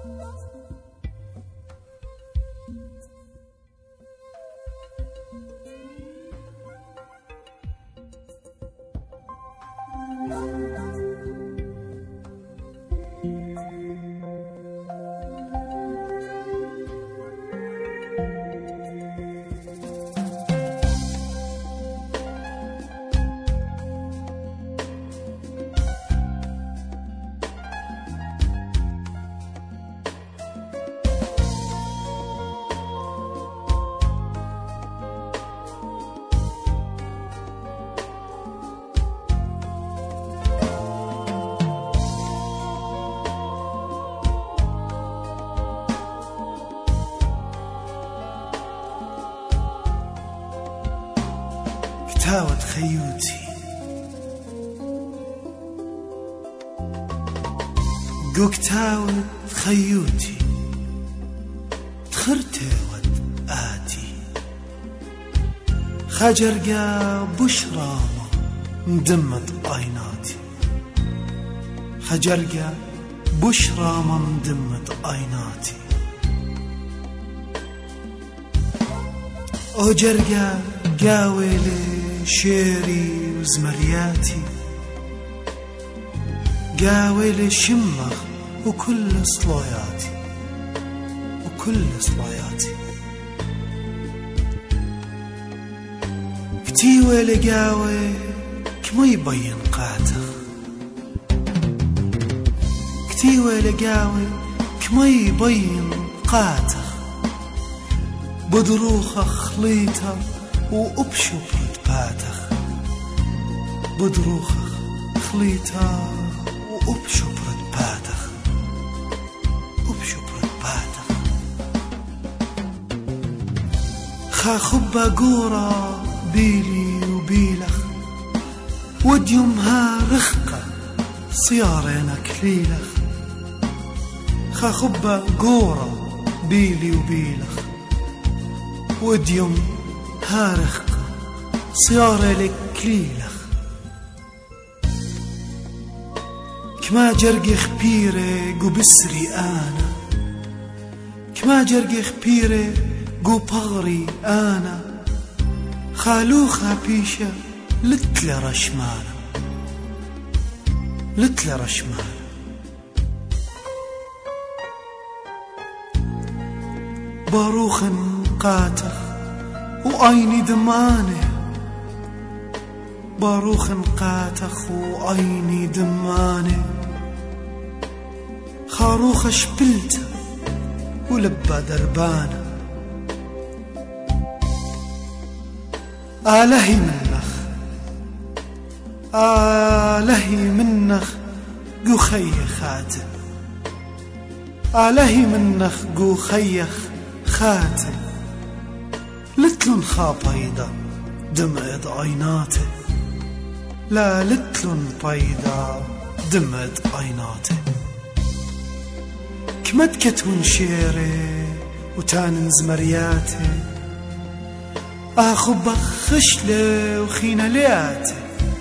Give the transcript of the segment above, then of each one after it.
كتاوة خيوتي قو كتاوة خيوتي تخرتي ود آتي خجرقا بشرامة مدمت عيناتي خجرقا بشرامة مدمت عيناتي أجرقا قاولي شيري وزمرياتي قاولي شمخ وكل صلاياتي كتيوة لقاوي كما يبين قاتخ كتيوة لقاوي كما يبين قاتخ بدروخة خليتها وأبشبرت باتخ بدروخة خليتها وأبشبرت باتخ خاخبة قورة بيلي وبيلخ وديمها رخقة صيارينا كليلخ خاخبة قورة بيلي وبيلخ وديم هارخقة صيارة لك كليلخ كما جرقي خبيري قو بسري أنا كما جرقي خبيري قو بغري أنا خالوخها بيشة لتل رشمانة باروخ قاتخ وعيني دمانه باروخ قاتخ وعيني دمانه خاروخ شبلته ولبا دربانه آلهي منخ قو خيه خاتم آلهي منخ قو خيخ خاتم لتلن خابيضة دمعت عيناته لا لتلن بيضة دمعت عيناته كمد كتون شيري وتانن زمرياته آخو بخشله وخينا لياته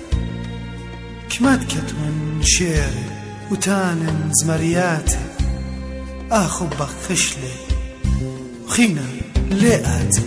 كمد كتون شيري وتانن زمرياته آخو بخشله وخينا لياته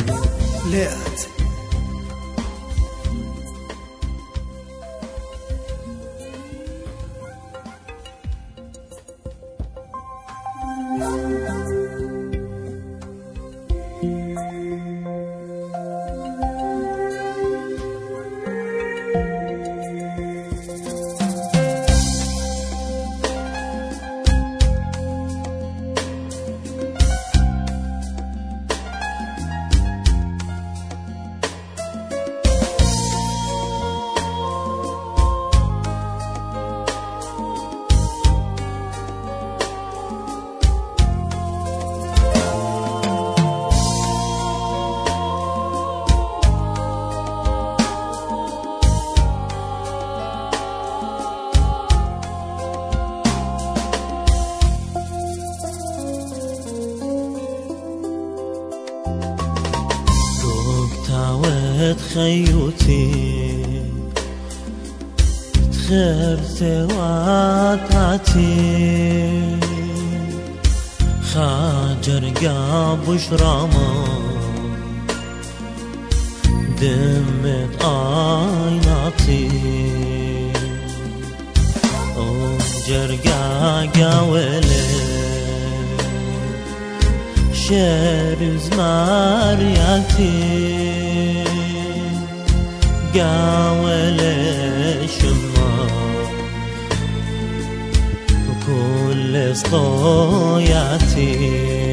خيوتي تخرت واتعتي خاجرقا بشراما دمت عيناتي جرقا قاولي شرز مارياتي قاولي شما وكل سطوياتي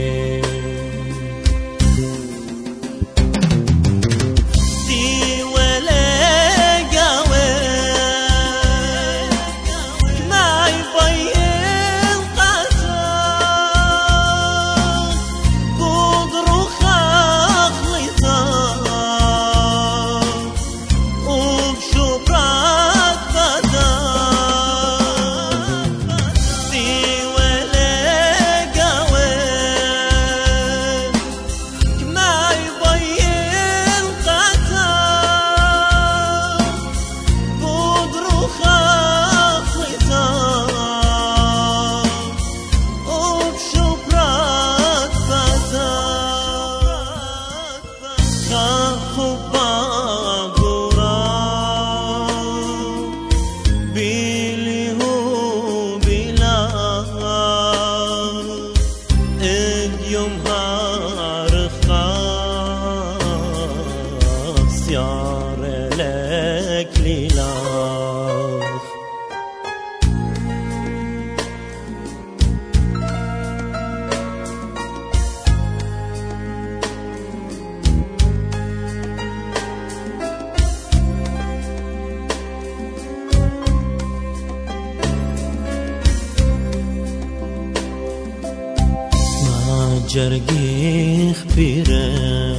جرقي خبيرة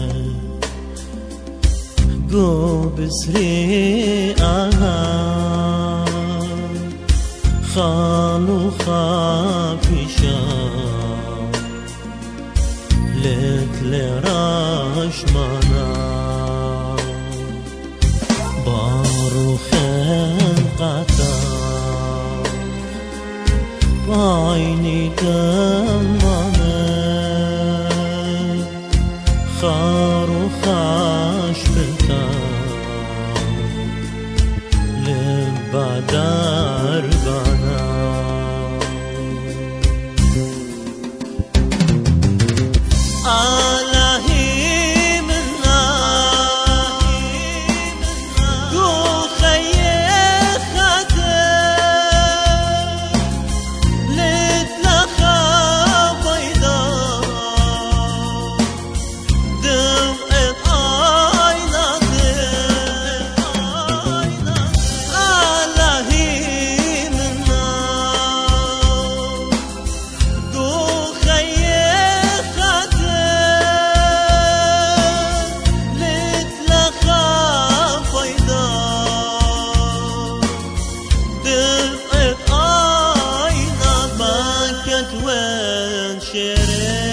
قو بسري خالو خافشا لك لراش مانا بارو خلقتا بعيني دمانا خارو خاش بتا لبادر بانا آلهي منا قو خيخت لتلخى بيضا وين شريت